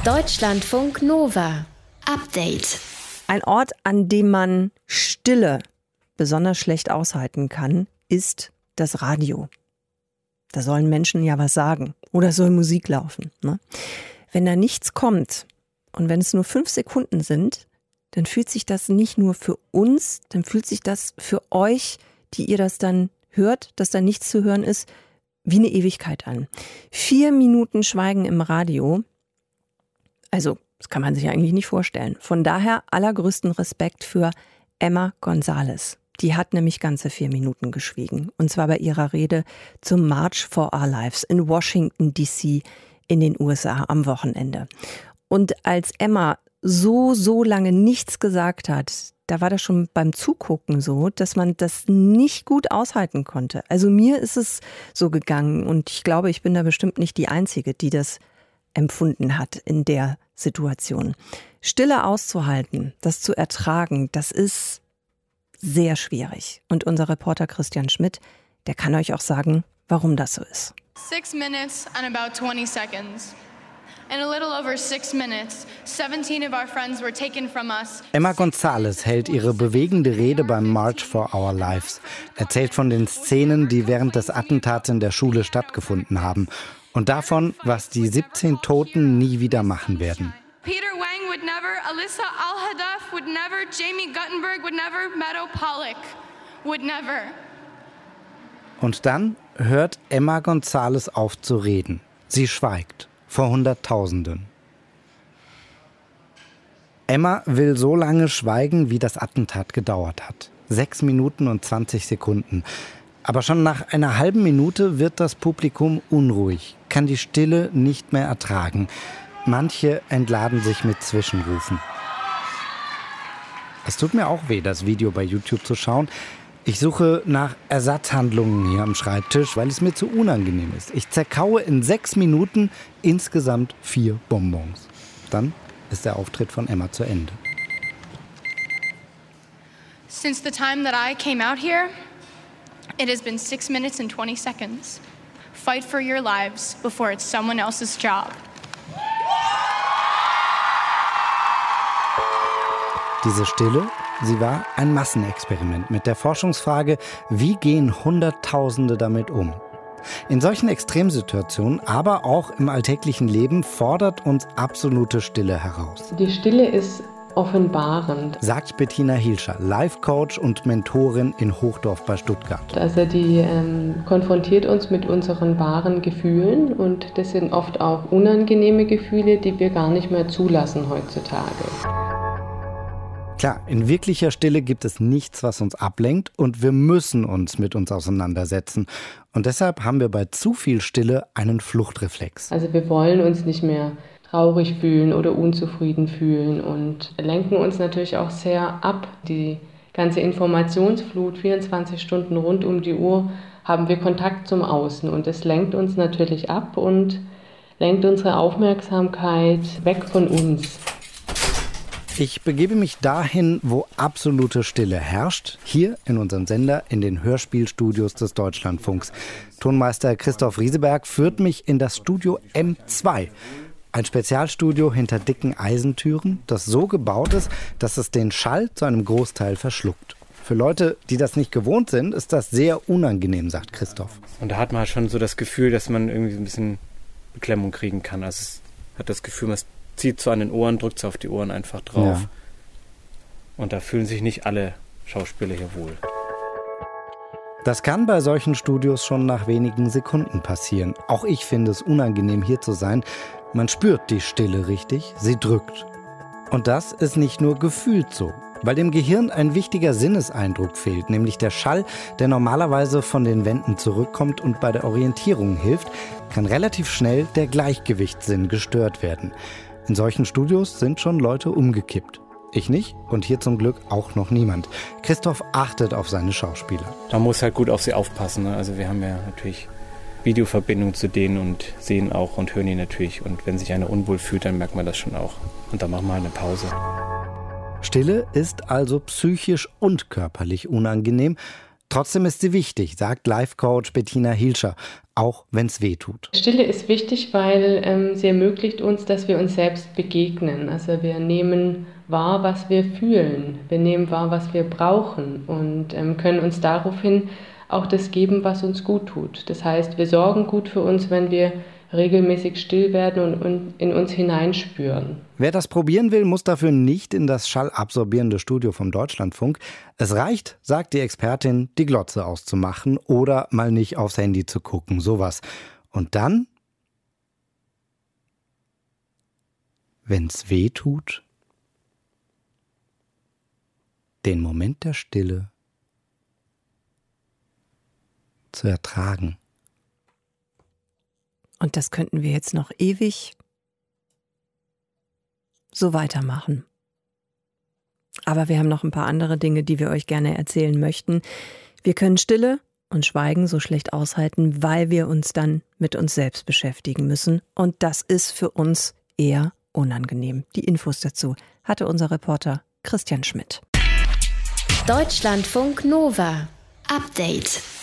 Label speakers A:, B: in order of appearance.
A: Deutschlandfunk Nova. Update.
B: Ein Ort, an dem man Stille besonders schlecht aushalten kann, ist das Radio. Da sollen Menschen ja was sagen oder soll Musik laufen. Ne? Wenn da nichts kommt und wenn es nur 5 Sekunden sind, dann fühlt sich das nicht nur für uns, dann fühlt sich das für euch, die ihr das dann hört, dass da nichts zu hören ist, wie eine Ewigkeit an. 4 Minuten Schweigen im Radio, also das kann man sich eigentlich nicht vorstellen. Von daher allergrößten Respekt für Emma Gonzalez. Die hat nämlich ganze 4 Minuten geschwiegen. Und zwar bei ihrer Rede zum March for Our Lives in Washington D.C. in den USA am Wochenende. Und als Emma so lange nichts gesagt hat, da war das schon beim Zugucken so, dass man das nicht gut aushalten konnte. Also mir ist es so gegangen und ich glaube, ich bin da bestimmt nicht die Einzige, die das empfunden hat in der Situation. Stille auszuhalten, das zu ertragen, das ist sehr schwierig. Und unser Reporter Christian Schmidt, der kann euch auch sagen, warum das so ist.
C: 6 minutes and about 20 seconds. In a little over 6 minutes, 17 of our friends were taken from us.
D: Emma Gonzalez hält ihre bewegende Rede beim March for Our Lives, erzählt von den Szenen, die während des Attentats in der Schule stattgefunden haben und davon, was die 17 Toten nie wieder machen werden.
C: Peter Wang would never, Alyssa Al-Hadaf would never, Jamie Guttenberg would never, Meadow Pollock would never.
D: Und dann hört Emma Gonzalez auf zu reden. Sie schweigt vor Hunderttausenden. Emma will so lange schweigen, wie das Attentat gedauert hat. 6 Minuten und 20 Sekunden. Aber schon nach einer halben Minute wird das Publikum unruhig, kann die Stille nicht mehr ertragen. Manche entladen sich mit Zwischenrufen. Es tut mir auch weh, das Video bei YouTube zu schauen. Ich suche nach Ersatzhandlungen hier am Schreibtisch, weil es mir zu unangenehm ist. Ich zerkaue in 6 Minuten insgesamt 4 Bonbons. Dann ist der Auftritt von Emma zu Ende.
C: Since the time that I came out here, it has been 6 minutes and 20 seconds. Fight for your lives before it's someone else's job.
D: Diese Stille, sie war ein Massenexperiment mit der Forschungsfrage, wie gehen Hunderttausende damit um? In solchen Extremsituationen, aber auch im alltäglichen Leben, fordert uns absolute Stille heraus.
E: Die Stille ist offenbarend,
D: sagt Bettina Hilscher, Life-Coach und Mentorin in Hochdorf bei Stuttgart.
E: Also die konfrontiert uns mit unseren wahren Gefühlen und das sind oft auch unangenehme Gefühle, die wir gar nicht mehr zulassen heutzutage.
D: Klar, in wirklicher Stille gibt es nichts, was uns ablenkt und wir müssen uns mit uns auseinandersetzen. Und deshalb haben wir bei zu viel Stille einen Fluchtreflex.
E: Also wir wollen uns nicht mehr traurig fühlen oder unzufrieden fühlen und lenken uns natürlich auch sehr ab. Die ganze Informationsflut, 24 Stunden rund um die Uhr, haben wir Kontakt zum Außen und das lenkt uns natürlich ab und lenkt unsere Aufmerksamkeit weg von uns.
D: Ich begebe mich dahin, wo absolute Stille herrscht, hier in unserem Sender in den Hörspielstudios des Deutschlandfunks. Tonmeister Christoph Rieseberg führt mich in das Studio M2. Ein Spezialstudio hinter dicken Eisentüren, das so gebaut ist, dass es den Schall zu einem Großteil verschluckt. Für Leute, die das nicht gewohnt sind, ist das sehr unangenehm, sagt Christoph.
F: Und da hat man schon so das Gefühl, dass man irgendwie ein bisschen Beklemmung kriegen kann. Also es hat das Gefühl, man zieht so an den Ohren, drückt es auf die Ohren einfach drauf. Ja. Und da fühlen sich nicht alle Schauspieler hier wohl.
D: Das kann bei solchen Studios schon nach wenigen Sekunden passieren. Auch ich finde es unangenehm, hier zu sein. Man spürt die Stille richtig, sie drückt. Und das ist nicht nur gefühlt so, weil dem Gehirn ein wichtiger Sinneseindruck fehlt, nämlich der Schall, der normalerweise von den Wänden zurückkommt und bei der Orientierung hilft, kann relativ schnell der Gleichgewichtssinn gestört werden. In solchen Studios sind schon Leute umgekippt. Ich nicht und hier zum Glück auch noch niemand. Christoph achtet auf seine Schauspieler.
F: Man muss halt gut auf sie aufpassen. Ne? Also wir haben ja natürlich Videoverbindung zu denen und sehen auch und hören die natürlich. Und wenn sich einer unwohl fühlt, dann merkt man das schon auch. Und dann machen wir eine Pause.
D: Stille ist also psychisch und körperlich unangenehm. Trotzdem ist sie wichtig, sagt Life-Coach Bettina Hilscher. auch wenn es weh tut.
E: Stille ist wichtig, weil sie ermöglicht uns, dass wir uns selbst begegnen. Also wir nehmen wahr, was wir fühlen. Wir nehmen wahr, was wir brauchen und können uns daraufhin auch das geben, was uns gut tut. Das heißt, wir sorgen gut für uns, wenn wir regelmäßig still werden und in uns hineinspüren.
D: Wer das probieren will, muss dafür nicht in das schallabsorbierende Studio vom Deutschlandfunk. Es reicht, sagt die Expertin, die Glotze auszumachen oder mal nicht aufs Handy zu gucken, sowas. Und dann, wenn's weh tut, den Moment der Stille zu ertragen.
B: Und das könnten wir jetzt noch ewig so weitermachen. Aber wir haben noch ein paar andere Dinge, die wir euch gerne erzählen möchten. Wir können Stille und Schweigen so schlecht aushalten, weil wir uns dann mit uns selbst beschäftigen müssen. Und das ist für uns eher unangenehm. Die Infos dazu hatte unser Reporter Christian Schmidt.
A: Deutschlandfunk Nova. Update.